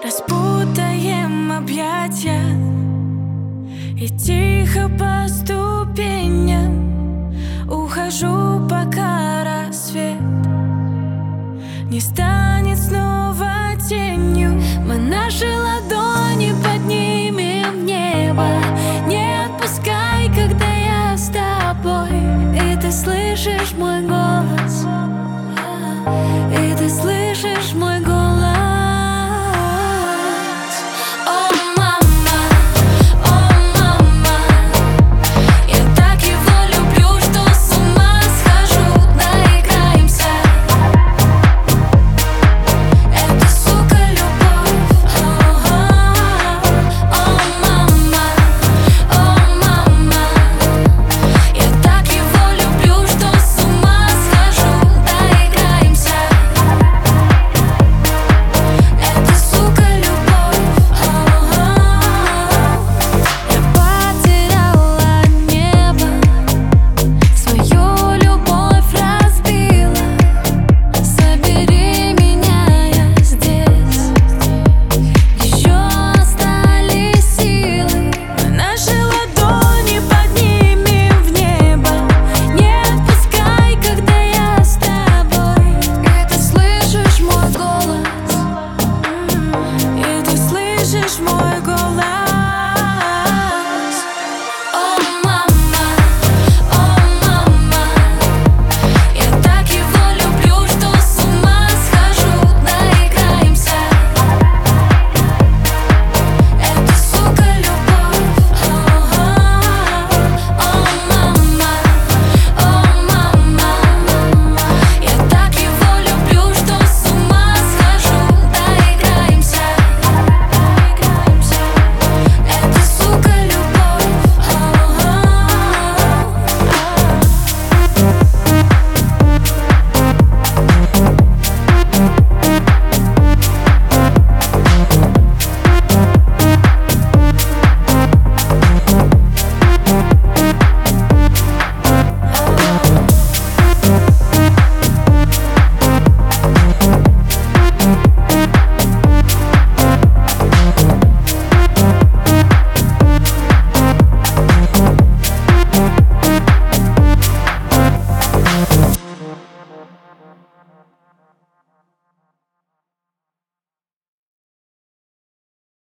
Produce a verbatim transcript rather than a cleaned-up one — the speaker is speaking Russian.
Распутаем объятия и тихо по ступеням ухожу, пока рассвет не станет снова тенью. Мы наши ладони поднимем в небо. Не отпускай, когда я с тобой, и ты слышишь мой голос.